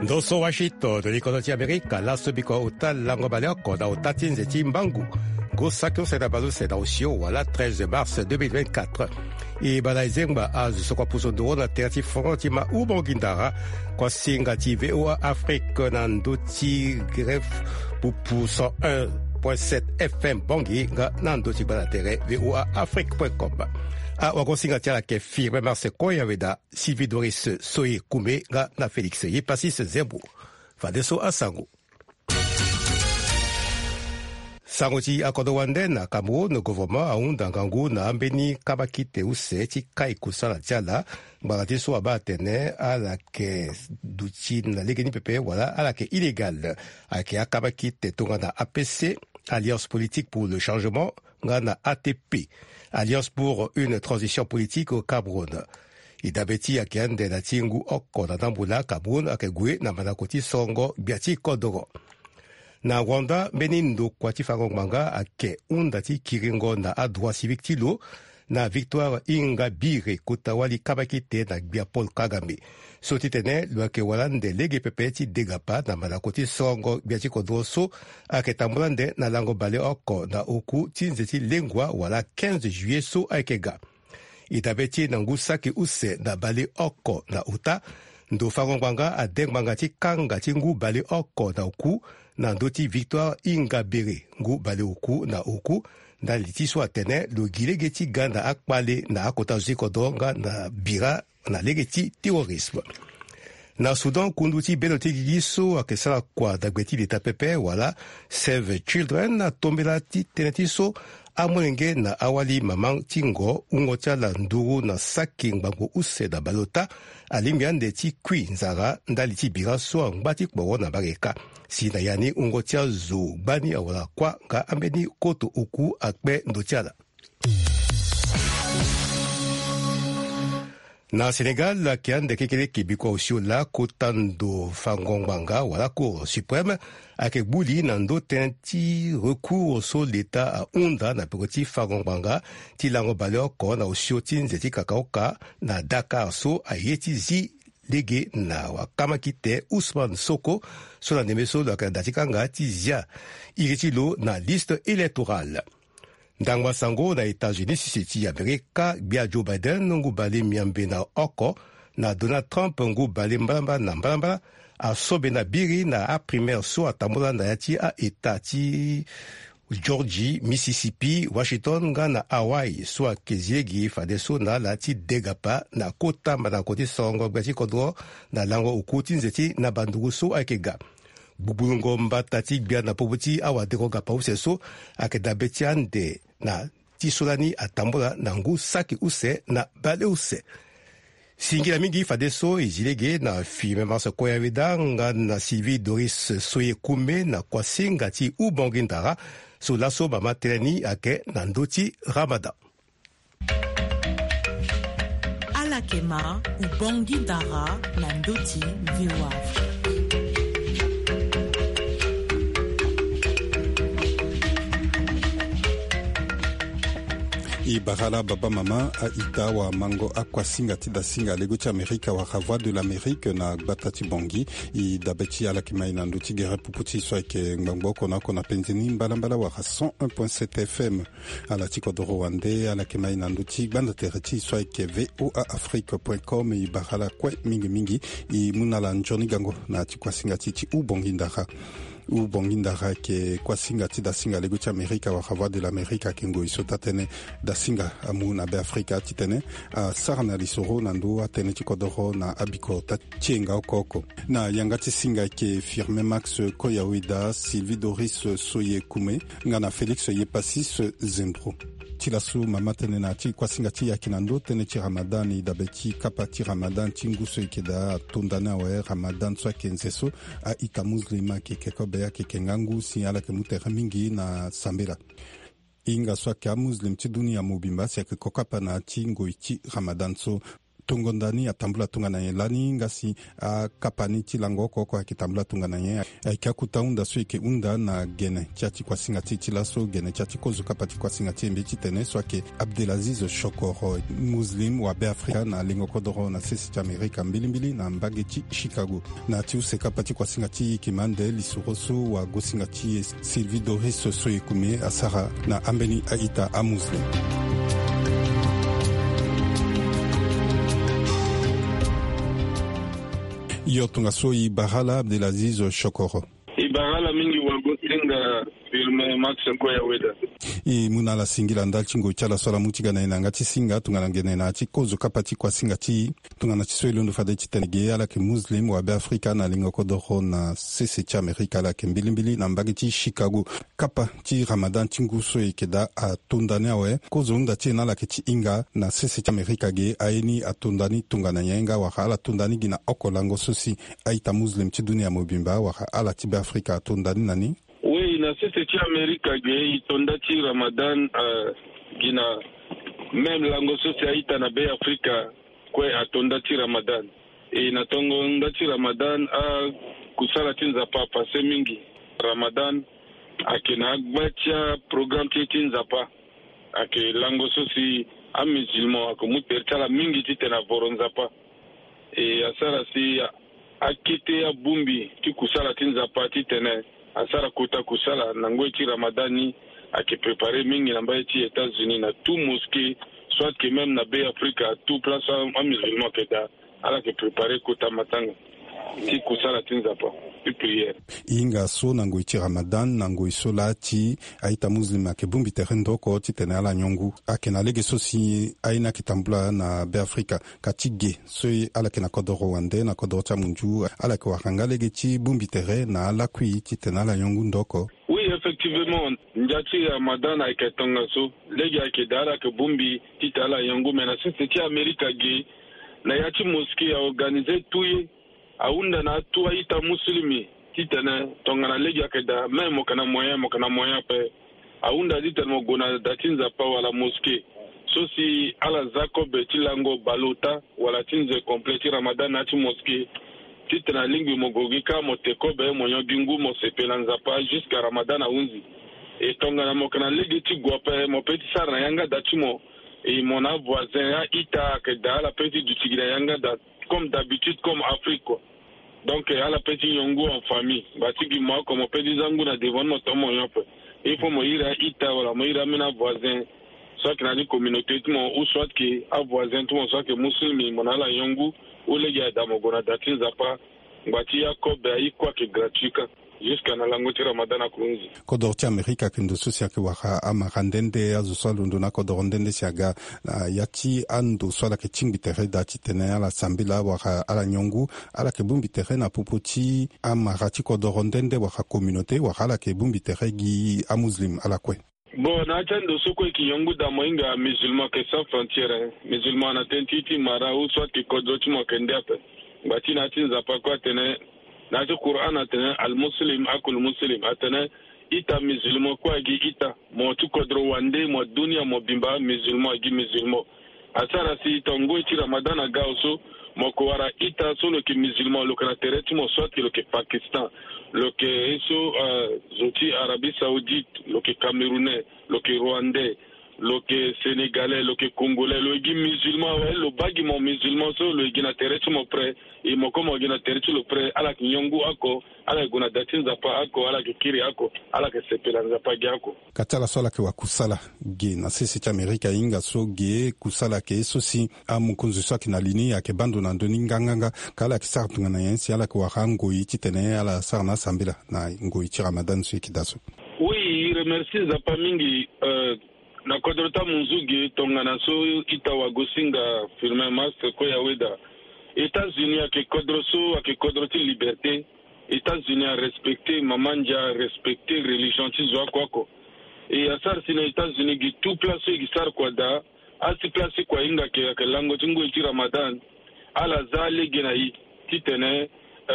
Ndoso Washington de l'Économie d'Amérique, la Sobiko Ota, Langobaleko, na Otatin Zeti Mbangu. Gosakyo Sedabazo Sedaosio, voilà, 13 mars 2024. Et Balaizengba, Azusoko Pusodoro, la Terti Frontima, Ubongindara, Kwasingati VOA Afrique, Nandoti Gref, Pupu 101.7 FM Bangi, Nandoti Balatere, VOA Afrique.com. A wakosingatia la ke firme marse koya veda Sylvie Doris Soye Kume na Félix Yepasis Zembo Fadeso Asango Sangoti akodo wande na Cameroun gouvernement aunda ngangu na ambeni kabakite use ti kai kusala tiala bagati so abatene ala ke duchi na legeni pepe wala ala ke illégal ake akabakite tonga na APC Alliance politique pour le changement ngana ATP Alliance pour une transition politique au Cameroun. Idabeti akiande na tingu oko na tambula Cameroun akegwe na manakoti songo biati kodoro. Na Rwanda menindo kwati fangongmanga ake undati kiringo na adroit civique tilo na Victoire Ingabire kutawali kabakite na Bia Paul Kagame. Sotitene luake walande lege pepeti degapa na manakoti songo biati kodroso ake tambulande na lango bale oko na oku tinzeti lengwa wala 15 juillet so aikega. Itabeti na ngusaki use na bale oko na uta ndo fangongmanga adengmanga ti kanga ti ngu bale oko na oku na ndoti Victoire Ingabire ngu bale oku na oku na litiso atene lo gilegeti ganda akpale na akota zikodonga na bira na legeti terrorisme. Na Sudan kunduti beloti gigiso akesala kwa dagbeti leta pepe wala Save Children na tombela ti tenetiso amwenge na awali mamang tingo ungotia la nduru na saki ngbango use da balota alimbiande ti kui nzara ndali ti bira so ngbati kporo na bareka si na yani ungotia zo bani awala kwa nga ambeni koto uku akpe ndotiala. Na Sénégal, la kiande kekele kibiko osio la kotando fangongwanga wala Cour suprême ake buli nando tenti recours so l'État a onda na pekoti fangongwanga ti lango baleo ko na osio tinzeti kakaoka na Dakar so ayeti zi lege na wakama kite Ousmane Soko so la nemeso la datikanga ti zia iritilo na liste électorale. Ndangwa sango na États-Unis sisiti Amerika bia Joe Biden ngu bale miambe na oko na Donald Trump ngu bale mbalamba na mbalamba a sobe na biri na a primaire so atambola na yati a etati Georgie, Mississippi, Washington nga na Hawaii so a keziegi fadeso na lati degapa na kota na koti songo gbati kodro na lango ukuti nzeti na bandugu so akega. Bubulungo mbatati bia na pobuti awa dekoga pauseso akeda betiande na tisolani atambola na ngu saki use na bale use. Singila mingi fadeso izilege na filme masa koya vedanga na Sylvie Doris Soye Kume na kwasinga ti ubongindara so laso mama teleni ake na ndoti Ramadan. Alakema ubongindara na ndoti VOA. I Barala Baba Mama a Itawa Mango Aquasinga Tidasinga Legochi Amerika wa Voix de l'Amérique na Batati Bongi I Dabeti Alakimai na Nduti Gere Puputi Soike Ngbango Kona Penzini Mbalambala wa 101.7 FM à la Tiko de Rwandais Alakimai na Nduti Banda Tereti Soike VOA Afrique.com I Barala Kwe Mingi I Munala Njoni Gango na Tikwasinga Titi Ubongindara ou bongindara ke kwasinga ti dasinga lego ti Amerika wa Voix de l'Amérique kengo isota tene dasinga amuna be Afrika ti tene a sarna lisoro nando atene ti kodoro na abiko ta tienga okoko na yanga ti singa ke firme Max Koyawida Sylvie Doris Soye Kume ngana Félix Yepasis Zembro tilasu mama tene na ti kwasinga ti yakinando tene ti Ramadan i dabeti kapa ti Ramadan ti nguso ikeda tondana wa Ramadan so kenzeso a ita muslima ke keko beya ke kengangu si ala ke mutere mingi na sambera inga so ke muslim ti dunia mobimba si ke kokapa na ti ngoi ti Ramadan so tongondani atambula tunga na ye lani ngasi kapani ti lango koko akitambula tunga na ye akakuta unda so ike unda na gene chati kwa singati ti laso gene chati kozo kapati kwa singati mbe ti tene so ake Abdelaziz Shokoro muslim wa be Afrika na lingo kodoro na sisi Amerika mbilimbili na mbage ti Chicago na ti use kapati kwa singati kimande lisuroso wa gosingati Sylvie Doris so ikume asara na ambeni aita a muslim. Iyo tungaso Ibarala Abdelaziz Shokoro. Ibarala mingi wagosinga filme Max Nkoya Weda. Muna la singila ndal chingo chala swala mutiga na inanga ti singa tungana ngene na ti kozo kapati kwa singa ti tungana ti soilo ndo fade ti tenege ala ke muslim wa be Afrika na lingo kodoro na sese ti Amerika la ke mbilimbili na mbagi ti Chicago kapa ti Ramadan tingu so ikeda a tondane awe kozo unda ti na la ke ti inga na sese ti Amerika ge aeni a tondani tungana yenga wa ala tondani gina okolango sosi aita muslim ti dunia mobimba wa ala ti be Afrika tondani nani. Oui, na sisi ti Amerika ge itonda ti Ramadan gina même lango sosi aita na be Afrika kwe atonda ti Ramadan. Na tongo nda ti Ramadan kusala ti nzapa pase mingi. Ramadan ake na agbatia program ti nzapa ake lango sosi a musulman ako muter tala mingi ti tena voro nzapa. Asara si akite a bumbi ti kusala ti nzapa ti tene asara kota kusala nango ti Ramadani ake préparé mingi na mbaye ti États-Unis na tout mosquée soit que même na be Afrika tout place a musulman ke da ala ke préparé kota matanga ti kusala ti nzapa ti prière inga so nango ti Ramadan nango isola ti aita muslim ake bumbi terrain doko ti tene ala nyongu ake na lege so si aina kitambula na be Afrika kati ge so ala ke na kodoro wande na kodoro cha munju ala ke wakanga lege ti bumbi terrain na ala kui ti tene ala nyongu ndoko. Oui, effectivement, njati Ramadan ake tonga so lege ake dara ke bumbi ti tala nyongu mena sisi ti Amerika ge na yati mosquée a organisé tuye aunda na tuwa ita muslimi titana tongana legi akeda me mokana moyen pe aunda ditana mogona datinza pa wala mosquée so si ala Jacob tilango balota wala tinze complete Ramadan ati mosquée titana lingi mogogika moteko be monyo gingu mosepelanza pa jusqu'à Ramadan aunzi et tongana mokana legi ti gope mo peti sarna yanga datimo et mon voisin a ita akeda la petite du tigre yanga da comme d'habitude comme Afrique quoi. Donc à la petite yongo en famille batigi moi comme petit zangu na devant notre moyen il faut moira ita wala moira mena voisin soit que na ni communauté tout mon ou soit que a voisin tout mon soit que musulmi monala yongo ou les gars damogona datinza pa ngati ya ko ba ikwa ke gratuit jusqu'à na lango ti Ramadan akunzi kodor ti Amerika kendo sosia ke waka amarandende azo swalondo na kodor ndende siaga yati ando swala ke chingi tere dati tene ala sambila waka ala nyongu ala ke bumbi tere na popoti amarati kodor ndende waka communauté waka ala ke bumbi tere gi a muslim ala kwe. Bon, na tendo soko ki yongu da moinga musulman ke sans frontière musulman na tentiti mara ou soit ki kodro ti mo kende ape bati na tinza pa kwa tene na ti Qur'an atene al muslim akul muslim atene ita musulman kwa gi ita mo tu kodro wande mo dunia mo bimba musulman gi musulman asara si tongo ti Ramadan aga oso mo ko wara ita solo ki musulman lo kana tere ti mo soit lo ke Pakistan lo ke eso zoti Arabie Saoudite lo ke Camerounais lo ke Rwandais lo ke Sénégalais lo ke Congolais lo gi musulman lo bagi mo musulman so lo gi na tere ti mo pre e mo ko mo gi na tere ti lo pre ala ki nyongu ako ala guna datinza pa ako ala ki kiri ako ala ke sepelanza pa gi ako katala sola ke wakusala ge na sisi ti Amerika inga so ge kusala ke so si amukunzu so ki na lini ya ke bando na ndoni nganganga kala ki sartu na yensi ala ke warango iti tene ala sarna sambila na ngoi ti Ramadan so ki daso. Oui, remercie za pa mingi na kodrota munzugi tongana so itawa gosinga firme master ko yaweda États-Unis ake kodroso ake kodroti liberté États-Unis a respecté mamanja respecté religion ti zo kwako et asar sina États-Unis gi tout place gi sar kwa da asi place kwa inga ke lango tingo ti Ramadan ala zale gina yi titene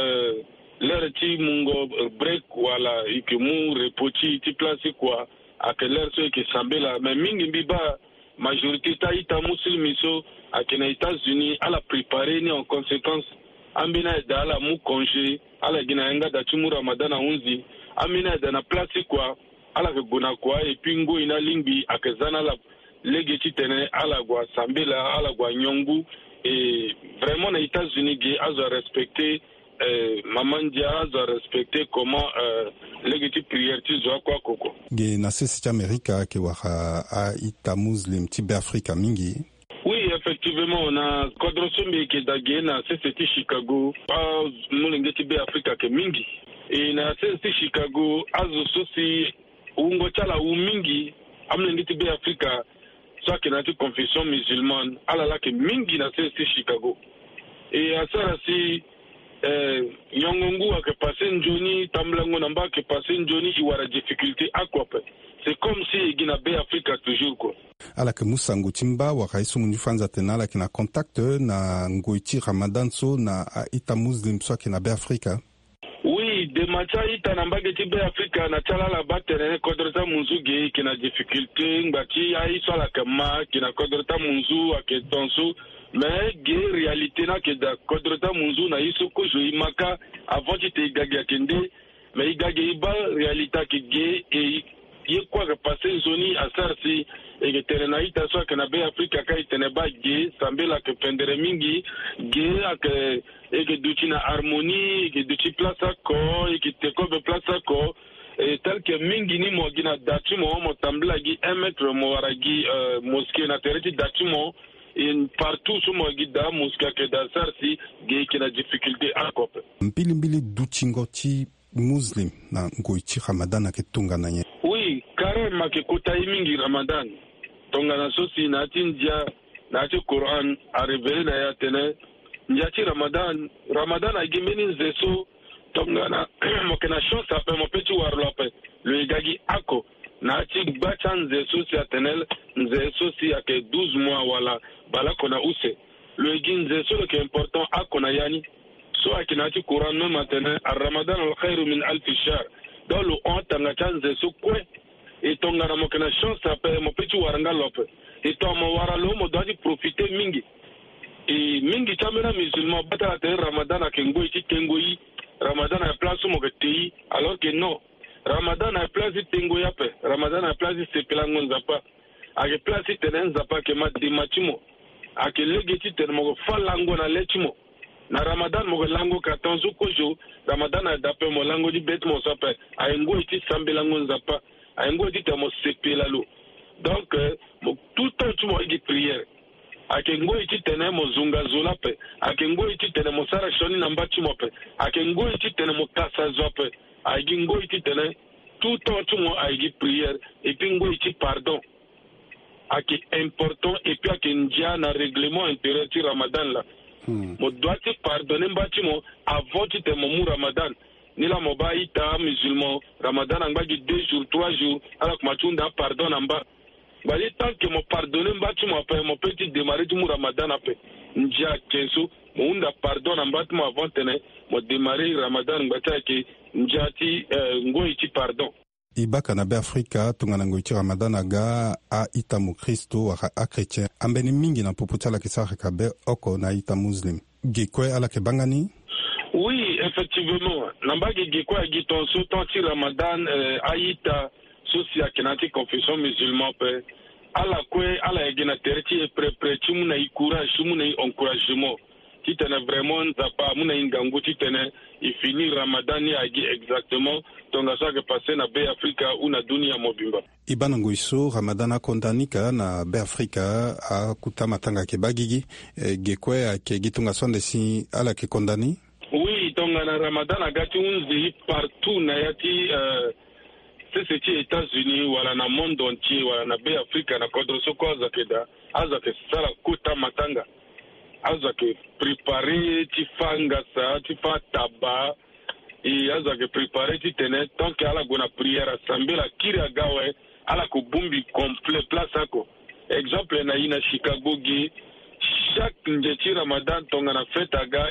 l'air ti mungo break wala ikimu repoti ti place kwa ake l'air so ke sambela mais mingi biba majorité ta ita muslimi so akina États-Unis ala préparer ni en conséquence ambina da ala mu congé ala gina nga da chimu Ramadan unzi amina da na place quoi ala ke gona quoi et puis ngo ina lingbi akezana la lege titene ala gwa sambela ala gwa nyongu et vraiment les États-Unis qui ont respecté Mamandia a respecté comment les prières tu quoi koko. Ge na sisi Amerika ke waha a ita muslim tibe Afrika mingi. Oui, effectivement, on a Kodrosombe qui est na sisi Chicago, pas mulenge tibe Afrika ke mingi. Et na sisi Chicago azo sosi ungo chala u mingi amulenge tibe Afrika. Soit qu'il y a une confession musulmane, alala que mingi na c'est Chicago. Et à ça aussi, Nyongongu a que passé Njoni, Tamblango Namba que passé Njoni, il y a des difficultés à quoi. C'est comme si il y a une Afrique toujours quoi. Ala que Musango Timba wa raisu munyifanza tena la kina contact na ngoiti Ramadan so na ita muslim soit kina be Afrika. Oui, de macha ita namba ke tibe Afrika na chala la batere kodrota munzu ge kina difficulté ngati ai swala kama kina kodrota munzu aketonso mais ge réalité na ke da kodrota munzu na iso ko jo imaka avant te gagi akende mais igagi iba réalité ke ge et ye quoi que passer zoni à sarsi et que terena ita so kana be Afrika kai teneba ge sambela ke pendere mingi ge ak et que d'outina harmonie et que d'outi place à corps et que te kobe place à corps et tel que mingini mo gina datimo mo tamblagi 1 mètre mo waragi mosquée na tereti datimo et partout sur mo gida mosquée que da sarsi ge qui na difficulté à couper mbili duchingoti muslim na ngoichi Ramadan ke tunga na ye. Oui, carrément que kotai mingi Ramadan tonga na sosi na tindia na ti Quran a révélé na ya tene njati Ramadan a gimeni zeso tongana mokena chance ape mopeti warlo ape le gagi ako na ti bachan zeso si atenel zeso si ake 12 mois wala bala kona use le gin zeso le ke important ako na yani so akina ti Quran no matene Ramadan al khairu min alf shahr dans le on tanga chan zeso kwe et tongana mokena chance ape mopeti waranga lope et to mo waralo mo doit profiter mingi. Et mingi chamera musulman bata te Ramadan a kengo iti tengo yi Ramadan a place mo gati alors que non Ramadan a place tengo ya pe Ramadan a place se pelango nzapa a ke place tenen nzapa ke ma di machimo a ke legeti ten mo falango na lechimo na Ramadan mo lango katonzo kojo Ramadan a dape mo lango di bet mo sape a ngo iti sambelango nzapa a ngo iti mo sepelalo donc tout temps tu mo igi prière akengo iti tene mo zunga zulape akengo iti tene mo sara shoni namba chimope akengo iti tene mo kasa zope agingo iti tene tout temps tu mo aigi prière et puis ngo iti pardon ake important et puis ake ndia na règlement intérieur ti Ramadan la mo doit ti pardonner mbati mo avant ti te mo mu Ramadan ni la mo ba ita musulman Ramadan angba gi 2 jours 3 jours ala kuma tunda pardon namba bali tant que mo pardonner mbati mo après mo petit démarrer du Ramadan après ndia kenso mo unda pardon mbati mo avant tene mo démarrer Ramadan mbata ke ndia ti ngoi ti pardon ibaka na be Afrika tungana ngoi ti Ramadan aga a ita mu Kristo wa a chrétien ambeni mingi na poputa la kisaka ka be oko na ita muslim gikwe ala ke bangani. Oui, effectivement nambagi gikwe giton so tanti Ramadan aita sosia kenati confession musulman pe ala kwe ala egena terti e prepare muna i courage muna i encouragement titene vraiment zapa muna ingangu titene i fini Ramadan ya agi exactement tonga sa ke passer na be Afrika una dunia mobimba ibana ngoiso Ramadan a kondanika na be Afrika a kutama tanga ke bagigi gekwe ke gitunga sonde si ala ke kondani. Oui, tonga na Ramadan agati unzi partout na yati c'est les États-Unis wala na monde entier wala na be Afrika na kodro soko azake sala kuta matanga azake préparer ti fanga sa ti fa taba et azake préparer ti tene tant que ala gona prière sambela kiri agawe ala ko bumbi complet place ako exemple na ina Chicago gi chaque njeti Ramadan tonga na fête aga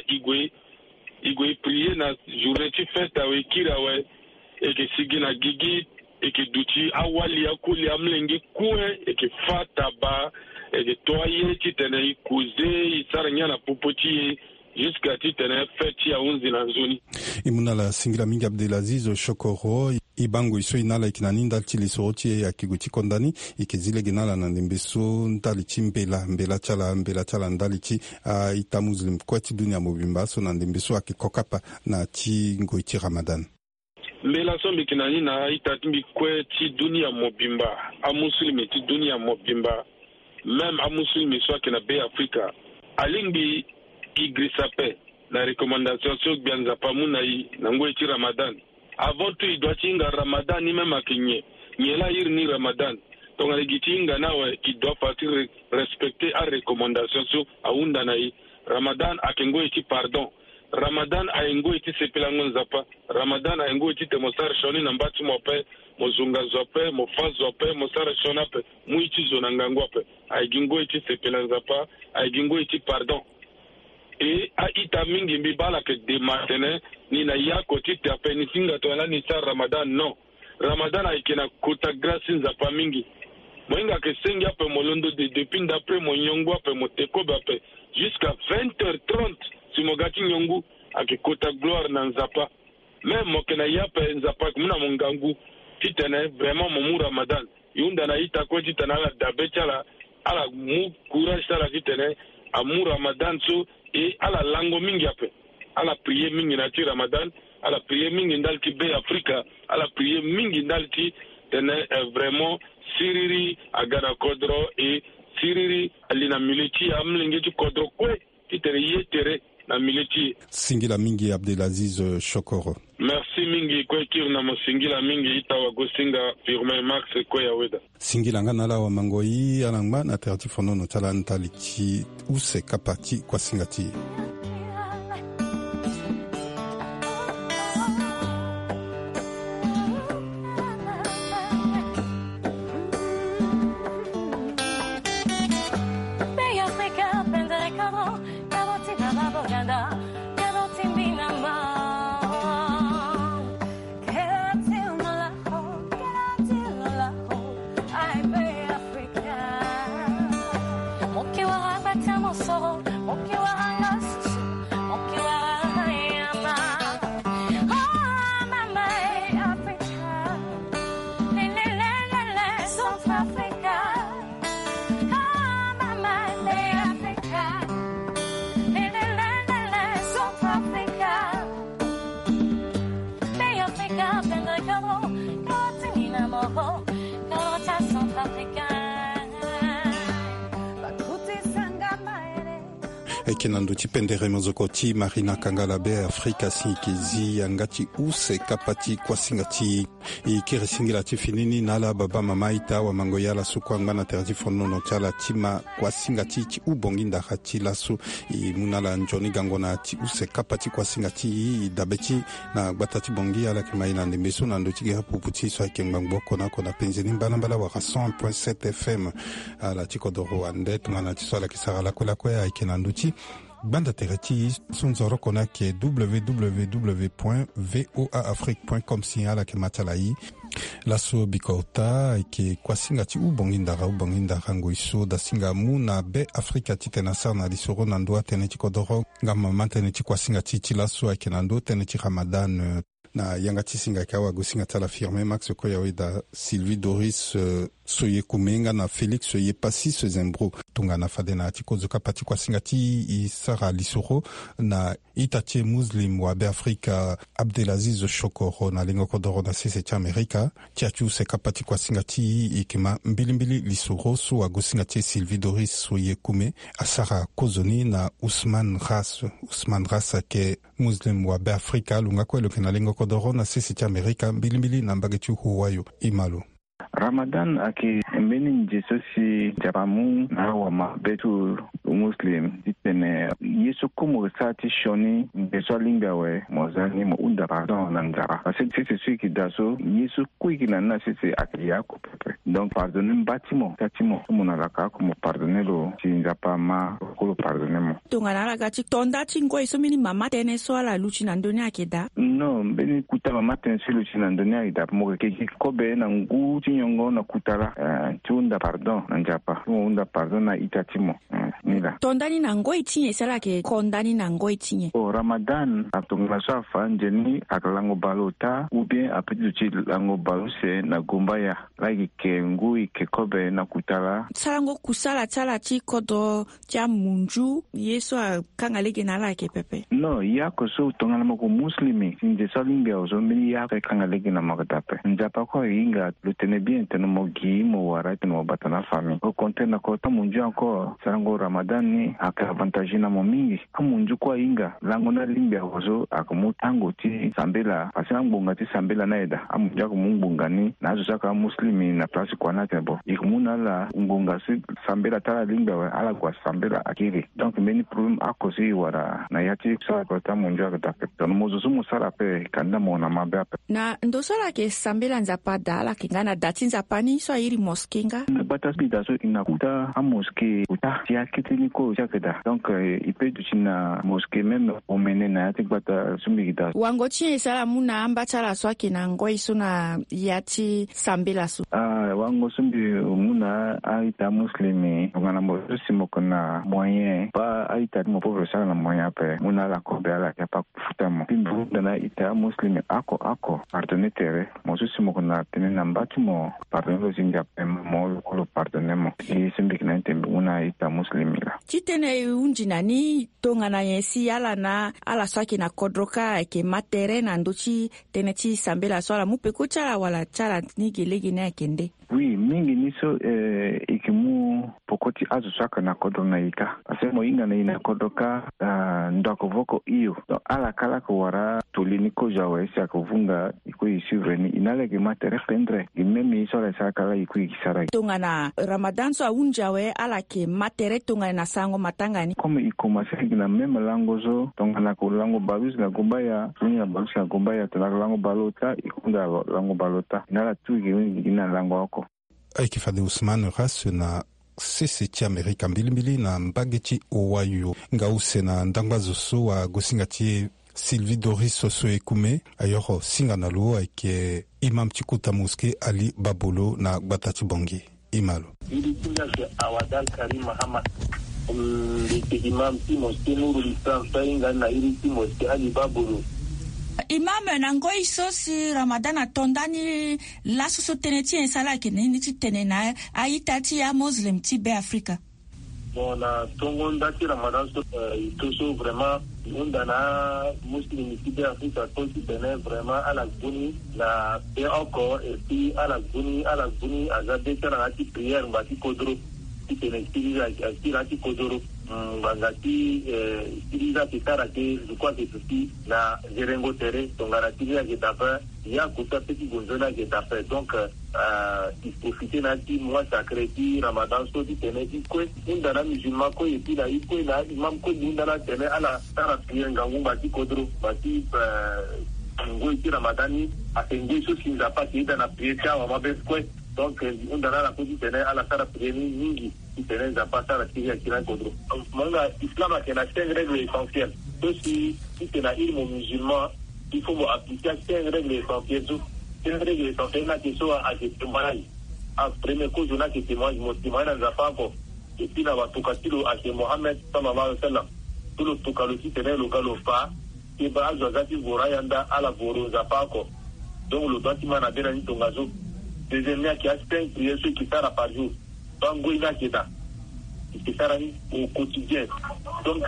igwe prier na journée ti fête awe kiri awe et que sigina gigi et que duti awali akuli amlengi kue et que fataba toye titene ikuze isaranya na popoti jusqu'à titene feti ya unzi na zoni imuna la singila mingi Abdelaziz Shokoro ibango iso inala ikinaninda tilisoti ya kiguchi kondani ikizile ginala na ndimbeso ndali chimbela chala ndali chi ita muslim kwati dunia mobimba so na ndimbeso akikokapa na chi ngoichi Ramadan mbela so mikinani na ita timbi kwati dunia mobimba a muslimi ti dunia mobimba même a muslimi so akina be Afrika alingbi igrisape la recommandation so bianza pamuna yi na ngoichi Ramadan. Avant tout, il doit tinga Ramadan ni même akinye. Niela ir ni Ramadan. Donc, il nawe qui doit partir respecter à recommandation sur aunda naï. Ramadan akengo iti pardon. Ramadan aengo iti sepelangon zapa. Ramadan aengo iti temosar shoni nambati mope, mozunga zope, mofaz zope, mosar shonape, muichi zonangangwape. Aengo iti sepelan zapa, aengo iti pardon. Et a ita mingi mbibala ke de matene ni na yako tite ape ni singa to ala ni sa Ramadan non Ramadan aikena kota grâce nzapa mingi moinga ke sengi ape molondo de depuis d'après mon nyongo ape moteko ape jusqu'à 20h30 si mogati nyongo ake kota gloire na nzapa même mokena yape nzapa kumuna mongangu titene vraiment mon Ramadan yunda na ita ko titana la dabechala ala mu courage sala titene amour Ramadan so et à la langue mingi ape à la prière mingi nati Ramadan à la prière mingi ndal ki be Afrika à la prière mingi ndal ki tene vraiment siriri agara kodro et siriri alina militi amlenge tu kodro kwe titere yetere na militi singila mingi Abdelaziz Shokoro merci mingi kwe kirna mo singila mingi itawa go singa firme max kwe ya weda singila ngana wa mangoi alangma na terti fono no talanta lichi use kapati kwa singati Ekenando chipendere mozokoti Marina Kangala be Afrika sinkizi angati use kapati kwa singati ikere singila chifinini nala baba mama ita wa mangoyala sukwanga na terdi fono no chala tima kwa singati chi ubonginda hati lasu munala njoni gangona chi use kapati kwa singati dabeti na batati bongi ala kimaina ndimbeso na ndochige hapo puti so akengbango kona penzeni mbala wa 100.7 FM ala chikodoro ande tungana chiswala kisara la kwa ikenando chi banda tereti sunzoro kona ke www.voaafrique.com signala ke matalai laso bikota ke kwasingati ubongindara ngoiso da singa muna be Afrika titena sana lisoro nando teneti kodoro ngama manteneti kwasingati tilaso akenando teneti Ramadan na yangati singa kawa gosinga tala firme max ko yawida Sylvie Doris soye kumenga na Félix soye pasi se zembro tunga na fadena atiko zoka pati kwa singati isara lisoro na itache muslim wa be Afrika Abdelaziz Shokoro na lingo kodoro na sese cha Amerika tiachu se kapati kwa singati ikima mbilimbili lisoro so wa gosingati Sylvie Doris soye kume asara kozoni na Ousmane Ras ke muslim wa be Afrika lunga kwa lokena lingo kodoro na sese cha Amerika mbilimbili na mbagetu huwayo imalo Ramadan aki mbeni njesosi japamu na wa mabetu muslim itene yesu kumu sati shoni beso lingawe mozani mo unda pardon nangara parce que c'est celui qui daso yesu kuiki na c'est akiya ko pepe donc pardonner batimo mon alaka comme pardonner lo sinjapa ma ko pardonner mo tungana ga tonda chingo iso mini mama tene so ala luchi na ndonia keda no mbeni kuta mama tene so luchi na ndonia ida mo ke ko be na ngu tinyo nyongo na kutala tunda pardon na njapa unda pardon na itatimo nila tondani na ngoi tinye sala ke kondani na ngoi tinye Ramadan atonga safa njeni akalango balota ou bien apeti lango balose na gombaya like ke ngui ke kobe na kutala salango kusala tsala ti kodo tia munju yeso kangaleke na la ke pepe no yako so tonga na mako muslimi nje salimbe ozo mini yako kangaleke na makatape njapa ko inga lutene bien teno mogi mo wara teno batana fami o kontena ko ta munju anko salango Ramadan ni aka avantage na momingi ko munju ko inga lango na limbe ozo akamutango ti sambela asangbonga ti sambela naida amunja ko mungbungani na zo saka muslimi na place kwa na tebo ikumuna la ngonga si sambela tala limbe ala kwa sambela akiri donc meni problem akosi wara na yati sa ko ta munja ka ta mozo sumu sala pe kanda mona mabe na ndo sala ke sambela nzapa dala kingana dati nzapani so iri moskinga bata spida so inakuta a moske uta ya kitini ko jakeda donc ipe duchina moske même omene na yati bata sumbigida wango chi sala muna amba chala so akina ngoi suna yati sambela su wango sumbi muna aita muslimi ngana mo simo kona moyen ba aita mo pauvre sala na moyen pe muna la ko bela ya pa futamo pindu na ita muslimi ako partenaire mo simo kona tenena mbatumo partenaire zinga mo ko partenaire e simbi kana tembe una ita muslimi la chitene unjina ni tonga na yesi ala na ala swaki na kodroka ke matere na ndochi teneti sambela swala mupe ko chala wala chala ni gelegi na kende oui mingi niso ikimu pokoti azu swaka na kodro na ika asemo inga na ina kodroka ndako voko iyo ala kala ko wara tolini ko jawe sia ko vunga iko isuveni inale ke matere fendre imemi so la sakala iko ikisara tonga na Ramadan so unjawe ala ke matere tonga na sango matangani comme ikomase na même langozo tonga na ko lango balus na gombaya tunya balus na gombaya tona lango balota ikunda lango balota nala tugi ina lango aikifadhi Usman Ras na sese ti Amerika mbilimbili na mbageti owayo ngause na ndangbazo so wa gosingati Sylvie Doris Soso Ekume ayoro singa na lo aike imam chikuta muske Ali Babolo na Batati Bongi imalo ili tunja ke Awadal Karim Muhammad imam ti moske nuru lislam tainga na ili ti moske Ali Babolo imam na ngoi sosi Ramadan atondani la soso teneti ensala ke ni ti tenena aita ti ya muslim ti be Afrika bona tongonda ti Ramadan so vraiment undana muslim ti be Afrika to ti bene vraiment ala guni la pe encore et puis ala guni azabe tana ti prière ba ti kodro ti teneti ti kodro bangati siriza kitara ke zukwa ke tuti na zerengo tere tongara tiria ke tafa ya kuta peti gonzona ke tafa donc il profiter na ti mois sacré ti Ramadan so ti tene ti ko indana musulman ko et puis na iko na imam ko indana tene ala tara prier ngangu bati kodro bati ngo ti Ramadan ni atenge so sinza pa ti na prier ta wa mabe ko donc indana la ko ti tene ala tara prier ni itene za pasa la tiria kila kodro manga islam a kena 5 règles essentielles aussi si c'est na ilmu musulman il faut appliquer 5 règles essentielles 5 règles essentielles na keso a témoignage a premier cause na ke témoignage mo témoignage za pako et puis na watukatilo a ke Mohammed sallallahu alaihi wasallam tulo tukalo ti tene lo galo fa ke ba zo zati vora yanda ala voro za pako donc le bâtiment na bena ni tongazo deuxième qui a 5 prières qui sara par jour bango ina kita sarani au quotidien donc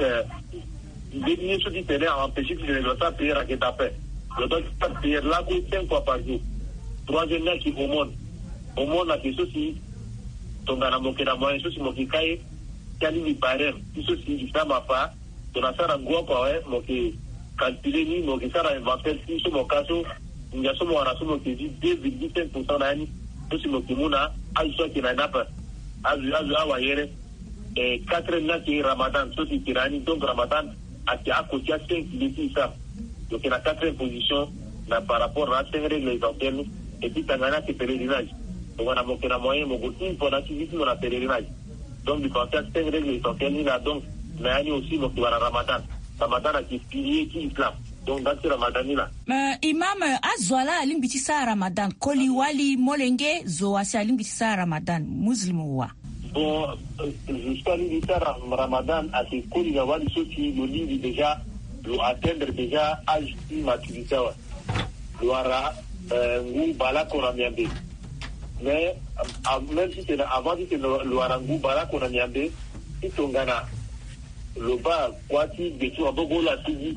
les choses qui t'aident à empêcher que je ne dois pas payer à cette affaire je dois pas payer là 5 fois par jour troisième qui au monde la question si ton gana mokera moyen so si mokikai kali ni barem so si islam afa ton asara ngwa kwa moki calculer ni moki sara inventaire si so mokaso nja so mo ara so moki 2,5% na ni so si mokimuna aso kina napa azu awayere 4 na ki Ramadan so si tirani donc Ramadan ati akoti 5 depuis ça donc la 4e position na par rapport à 5 règles essentielles et puis tangana ke pèlerinage donc on a monté la moyen mon goût pour la suivi on a pèlerinage donc du côté 5 règles essentielles là donc mais ani aussi mon Ramadan a qui pilier qui islam donc ndati ramadani la imam azwala alimbitisa ramadan koli wali molenge zo asi alimbitisa ramadan muslim wa bon jusqu'à l'invitar ramadan à ce koli la wali soti le livre déjà doit atteindre déjà âge de maturité doit ngu bala kona miambe mais même si c'est avant que le warangu bala kona miambe itongana le bas kwati betu abogo la sigi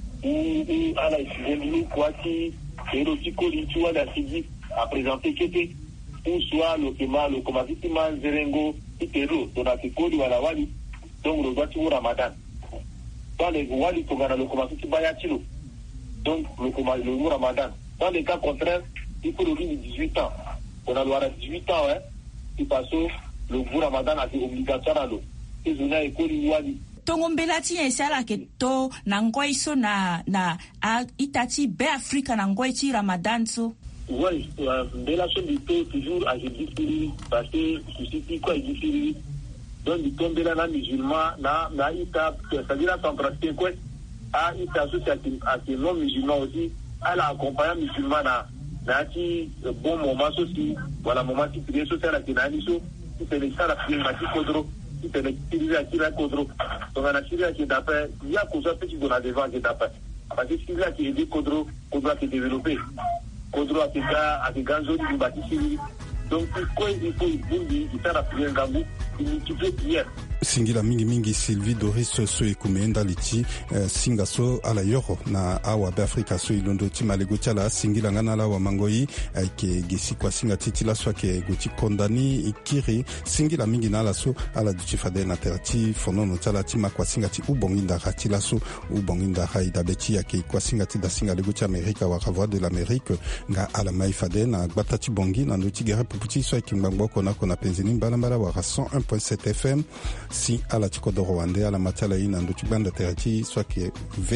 ou à la sigi kwati erotiko litua la sigi à présenter kete ou soit le commandité manzerengo itero dans la kodi wala wali donc le bati ramadan dans les wali tongana le commandité bayatilo donc le ramadan. Dans les cas contraires, il faut le de 18 ans. On a le 18 ans, hein, qui passe le goût ramadan a été obligatoire à l'eau. Et on a école wali. Tongombelati esala ke to nangoi so na itati be Afrika nangoi ti ramadan so. Oui, mbelation du to toujours à difficile parce que ceci quoi difficile. Donc du tombela na musulman na ita c'est-à-dire en pratique quoi a ita associé à des non musulmans aussi. À l'accompagnant musulman na qui bon moment aussi voilà moment qui prier social à Kinaniso qui c'est le sala climatique kodro qui c'est le Syria qui la kodro donc on a Syria qui d'après il y a cause petit dans la devant qui d'après parce que Syria qui est dit kodro qui développé kodro à des ganzo du bâti donc il faut bundi qui sera prier ngambu il multiplie prière singila mingi Sylvie Doris so ekumenda liti singa so ala yoro na awa be Afrika so ilondo ti malego tiala singila ngana la wa mangoi ke gesi kwa singa titila so ke goti kondani ikiri singila mingi na la so ala duti fade na terati fonono tiala ti makwa singa ti ubonginda ratila so ubonginda haida beti ya ke kwa singa ti da singa lego ti Amerika wa Voix de l'Amérique nga ala mai fade na gbatati bongi na ndoti gere puputi so kimbango kona penzini mbala wa 101.7 FM si à la Tico de Rwanda à la Matalaïna ndutubanda terati soit que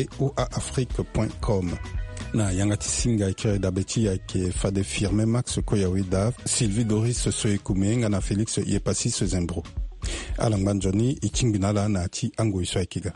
voaafrique.com na yangati singa ikere dabeti ya ke fade firme Max Koyawida Sylvie Doris Soekumenga na Félix Yepasi Sezembro alangbanjoni ikingbinala na ti ango iswa ikiga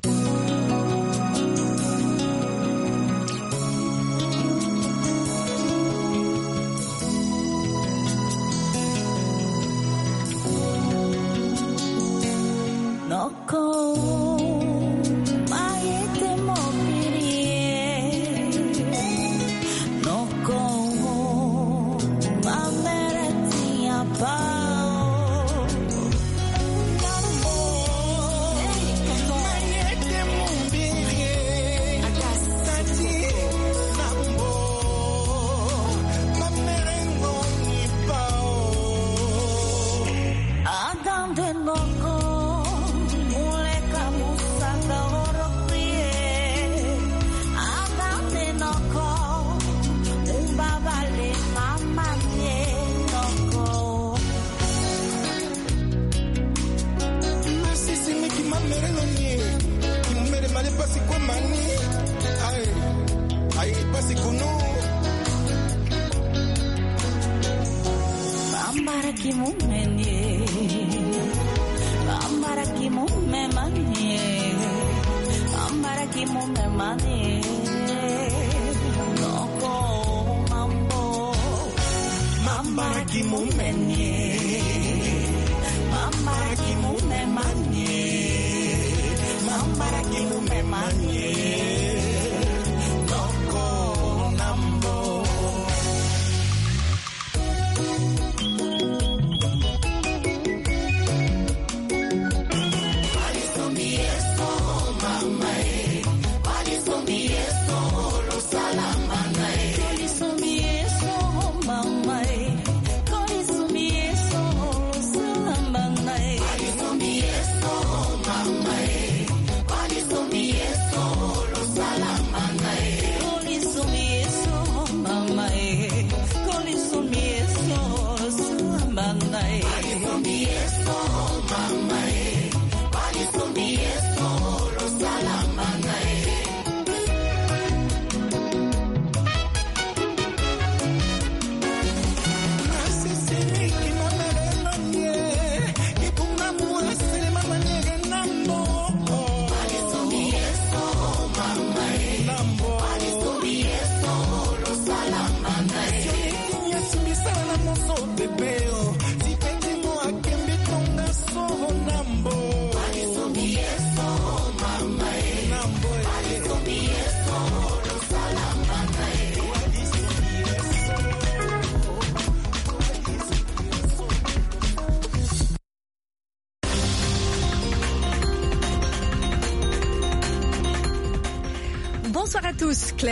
tous, Claire.